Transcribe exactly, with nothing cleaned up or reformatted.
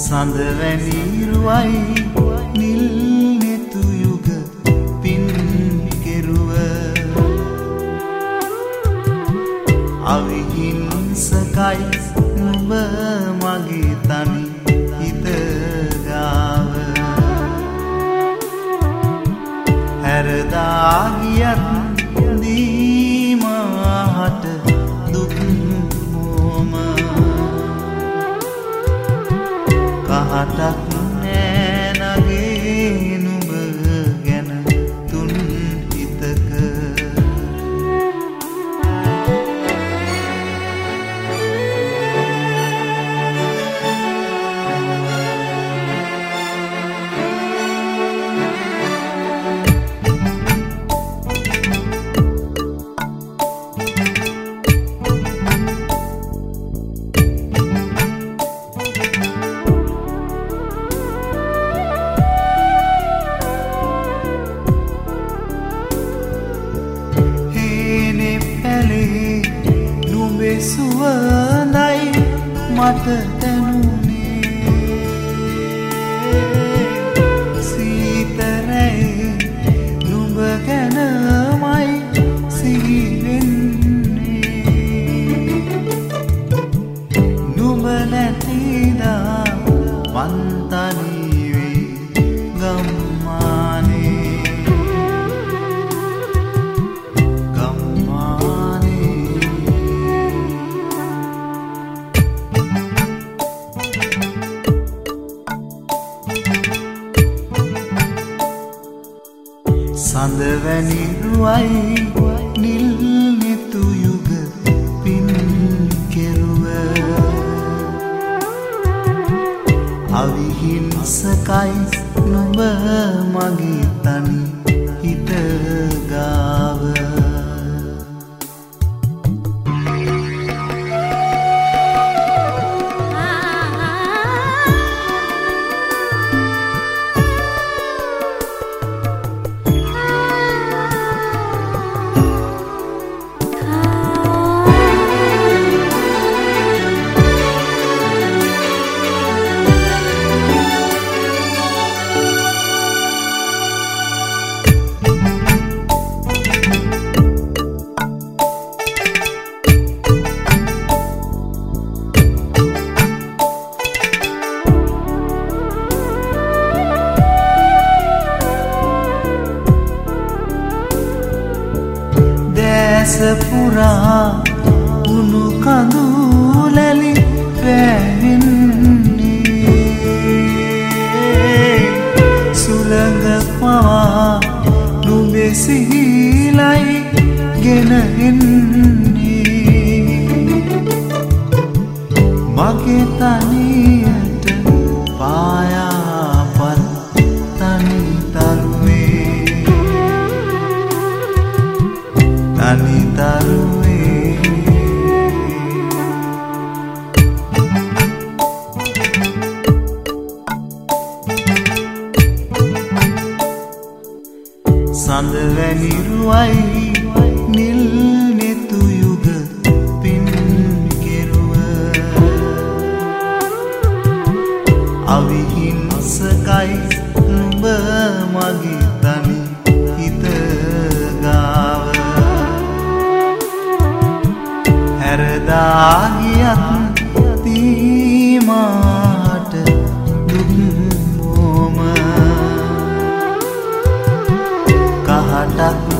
සඳවැනි රුවයි නිල් නෙතු යුග පින් කෙරුව අවිහිංසකයි නුඹ මගේ තනි හිත ගාව හැරදා ගියත් දීමහට දුක් මොම කහටක් නෑ නගේ නුඹ ගැන තුන් හිතක සුවඳයි මට දැනුනේ සීතරේ නුඹ ගැනමයි සිහි වෙන්නේ නුඹ නැතිදා මන් තනි වී ගම්මානේ සඳවැනි රුවයි නිල් නෙතු යුග පින් කෙරුව අවිහිංසකයි නුඹ මගේ තනි හිත ගාව සපුරා උණු කඳුලැලි වැවෙන්නේ සුළඟ පවා නුඹේ සිහිලයි ගෙන එන්නේ මගේ තනියට පායාපත් තනි තරුවේ තනි තරුවේ සඳවැනි රුවයි නිල් නෙතු යුග පින් කෙරුව අවිහිංසකයි නුඹ මගේ තනි හිත ගාව හැරදා ගියත් තීමාට දුක් මොම කහටක්